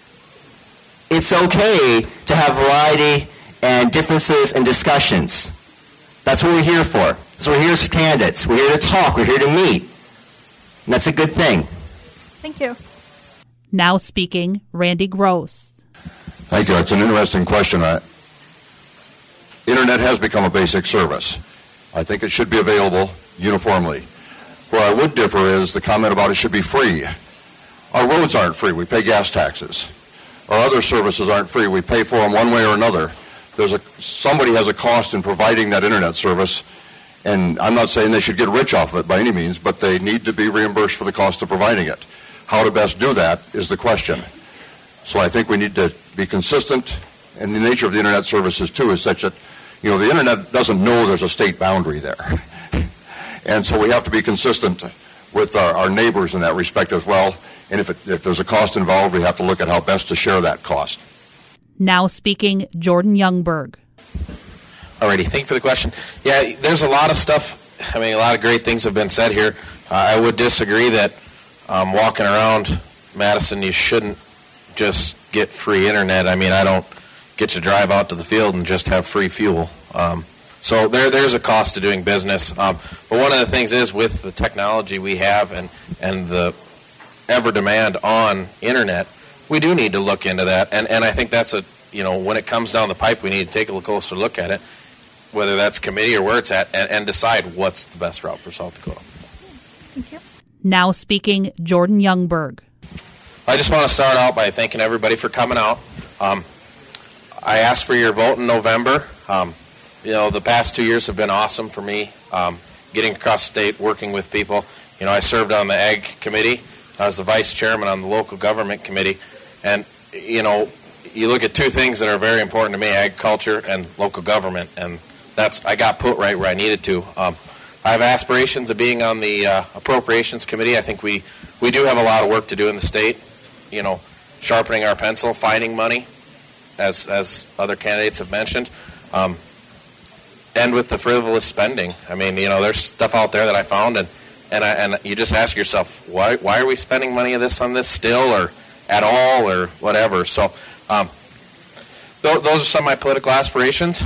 It's okay to have variety and differences and discussions. That's what we're here for. So we're here as candidates. We're here to talk. We're here to meet. And that's a good thing. Thank you. Now speaking, Randy Gross. Thank you. It's an interesting question. Internet has become a basic service. I think it should be available uniformly. Where I would differ is the comment about it should be free. Our roads aren't free. We pay gas taxes. Our other services aren't free. We pay for them one way or another. Somebody has a cost in providing that internet service, and I'm not saying they should get rich off of it by any means, but they need to be reimbursed for the cost of providing it. How to best do that is the question. So I think we need to be consistent, and the nature of the internet services too is such that, the internet doesn't know there's a state boundary there. And so we have to be consistent with our neighbors in that respect as well. And if there's a cost involved, we have to look at how best to share that cost. Now speaking, Jordan Youngberg. Alrighty, thank you for the question. Yeah, there's a lot of stuff. A lot of great things have been said here. I would disagree that walking around Madison, you shouldn't just get free internet. I don't get to drive out to the field and just have free fuel. So there's a cost to doing business. But one of the things is with the technology we have and the ever demand on internet, we do need to look into that. And I think that's when it comes down the pipe, we need to take a closer look at it, whether that's committee or where it's at, and decide what's the best route for South Dakota. Thank you. Now speaking, Jordan Youngberg. I just want to start out by thanking everybody for coming out. I asked for your vote in November. The past 2 years have been awesome for me, getting across the state, working with people. I served on the Ag Committee. I was the vice chairman on the local government committee. And, you look at two things that are very important to me, agriculture and local government. And I got put right where I needed to. I have aspirations of being on the Appropriations Committee. I think we do have a lot of work to do in the state, sharpening our pencil, finding money, as other candidates have mentioned. And with the frivolous spending. There's stuff out there that I found, and you just ask yourself, why are we spending money on this still, or at all, or whatever? So those are some of my political aspirations.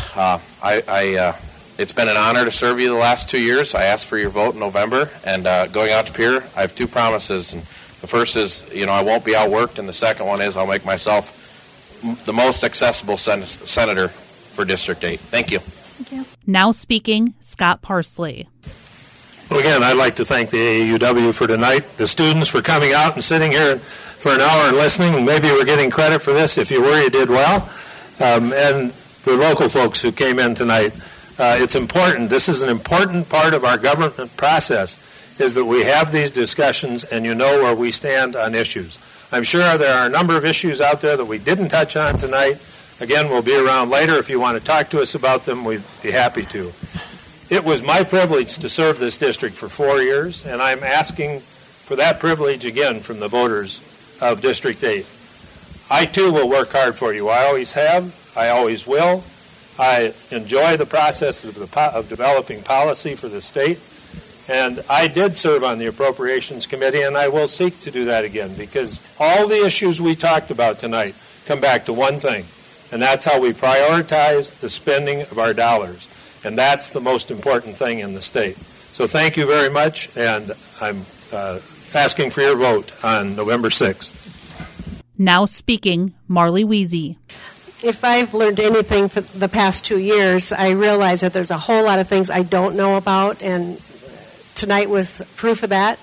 It's been an honor to serve you the last 2 years. I asked for your vote in November, and going out to Pierre, I have two promises. And the first is, I won't be outworked, and the second one is I'll make myself the most accessible senator for District 8. Thank you. Thank you. Now speaking, Scott Parsley. Well, again, I'd like to thank the AAUW for tonight, the students for coming out and sitting here for an hour and listening, and maybe we're getting credit for this. If you were, you did well. And the local folks who came in tonight. It's important. This is an important part of our government process, is that we have these discussions and you know where we stand on issues. I'm sure there are a number of issues out there that we didn't touch on tonight. Again, we'll be around later. If you want to talk to us about them, we'd be happy to. It was my privilege to serve this district for 4 years, and I'm asking for that privilege again from the voters of District 8. I, too, will work hard for you. I always have. I always will. I enjoy the process of developing policy for the state, and I did serve on the Appropriations Committee, and I will seek to do that again, because all the issues we talked about tonight come back to one thing, and that's how we prioritize the spending of our dollars. And that's the most important thing in the state. So thank you very much, and I'm asking for your vote on November 6th. Now speaking, Marley Weezy. If I've learned anything for the past 2 years, I realize that there's a whole lot of things I don't know about, and tonight was proof of that.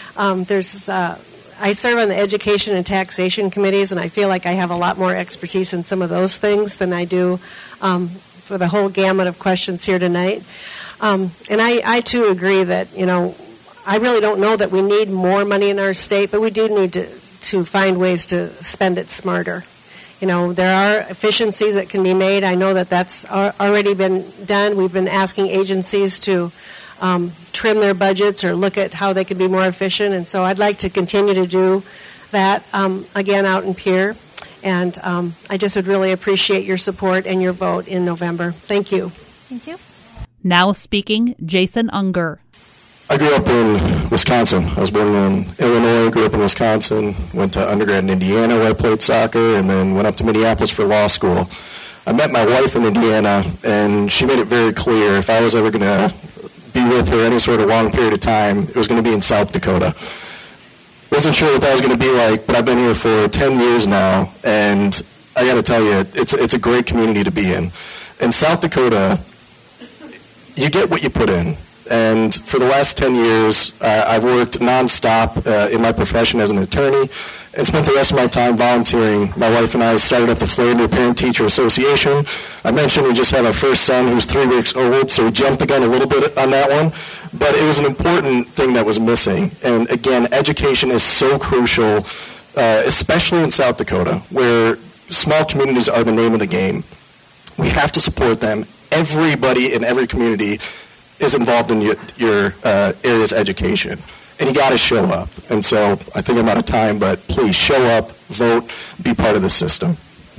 I serve on the Education and Taxation Committees, and I feel like I have a lot more expertise in some of those things than I do for the whole gamut of questions here tonight. And I too agree that, I really don't know that we need more money in our state, but we do need to find ways to spend it smarter. There are efficiencies that can be made. I know that that's already been done. We've been asking agencies to trim their budgets or look at how they can be more efficient, and so I'd like to continue to do that again out in Pierre. And I just would really appreciate your support and your vote in November. Thank you. Thank you. Now speaking, Jason Unger. I grew up in Wisconsin. I was born in Illinois, grew up in Wisconsin, went to undergrad in Indiana where I played soccer, and then went up to Minneapolis for law school. I met my wife in Indiana, and she made it very clear if I was ever going to be with her any sort of long period of time, it was going to be in South Dakota. Wasn't sure what that was going to be like, but I've been here for 10 years now, and I got to tell you, it's a great community to be in. In South Dakota, you get what you put in. And for the last 10 years, I've worked nonstop in my profession as an attorney and spent the rest of my time volunteering. My wife and I started up the Philander Parent-Teacher Association. I mentioned we just had our first son who's 3 weeks old, so we jumped the gun a little bit on that one. But it was an important thing that was missing. And again, education is so crucial, especially in South Dakota, where small communities are the name of the game. We have to support them. Everybody in every community is involved in your area's education. And you got to show up. And so I think I'm out of time, but please show up, vote, be part of the system.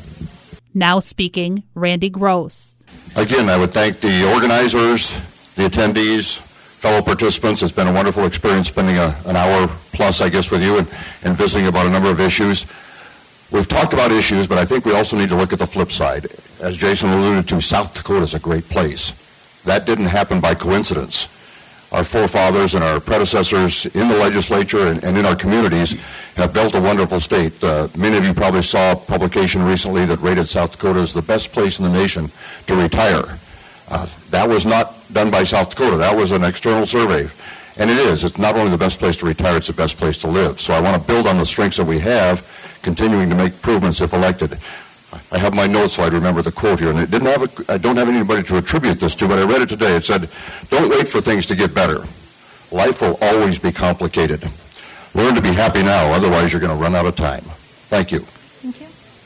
Now speaking, Randy Gross. Again, I would thank the organizers, the attendees, fellow participants. It's been a wonderful experience spending an hour plus, I guess, with you and visiting about a number of issues. We've talked about issues, but I think we also need to look at the flip side. As Jason alluded to, South Dakota is a great place. That didn't happen by coincidence. Our forefathers and our predecessors in the legislature and in our communities have built a wonderful state. Many of you probably saw a publication recently that rated South Dakota as the best place in the nation to retire. That was not done by South Dakota. That was an external survey. And it is. It's not only the best place to retire, it's the best place to live. So I want to build on the strengths that we have, continuing to make improvements if elected. I have my notes so I'd remember the quote here, and I don't have anybody to attribute this to, but I read it today. It said, "Don't wait for things to get better. Life will always be complicated. Learn to be happy now, otherwise you're going to run out of time." Thank you. Thank you.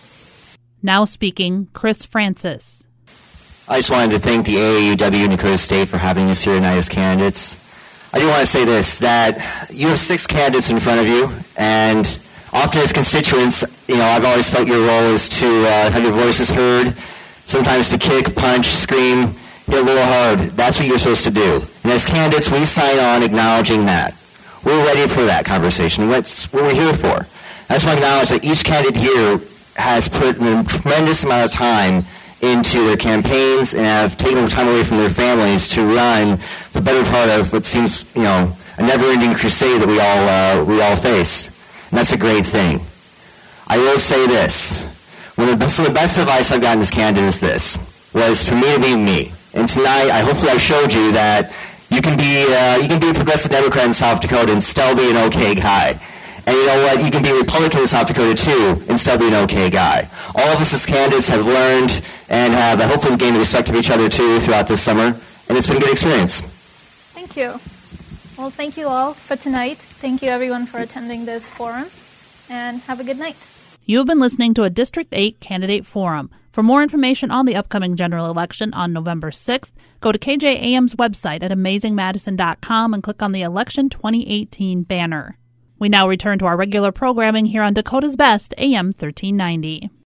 Now speaking, Chris Francis. I just wanted to thank the AAUW Dakota State for having us here tonight as candidates. I do want to say this, that you have 6 candidates in front of you, and often as constituents, I've always felt your role is to have your voices heard, sometimes to kick, punch, scream, hit a little hard. That's what you're supposed to do. And as candidates, we sign on acknowledging that. We're ready for that conversation. That's what we're here for. I just want to acknowledge that each candidate here has put a tremendous amount of time into their campaigns and have taken time away from their families to run the better part of what seems, a never-ending crusade that we all face. And that's a great thing. I will say this. The best advice I've gotten as candidate is this, was for me to be me. And tonight, hopefully I've showed you that you can be a progressive Democrat in South Dakota and still be an okay guy. And you know what? You can be a Republican in South Dakota, too, and still be an okay guy. All of us as candidates have learned and have hopefully gained the respect of each other, too, throughout this summer. And it's been a good experience. Thank you. Well, thank you all for tonight. Thank you, everyone, for attending this forum. And have a good night. You have been listening to a District 8 Candidate Forum. For more information on the upcoming general election on November 6th, go to KJAM's website at amazingmadison.com and click on the Election 2018 banner. We now return to our regular programming here on Dakota's Best, AM 1390.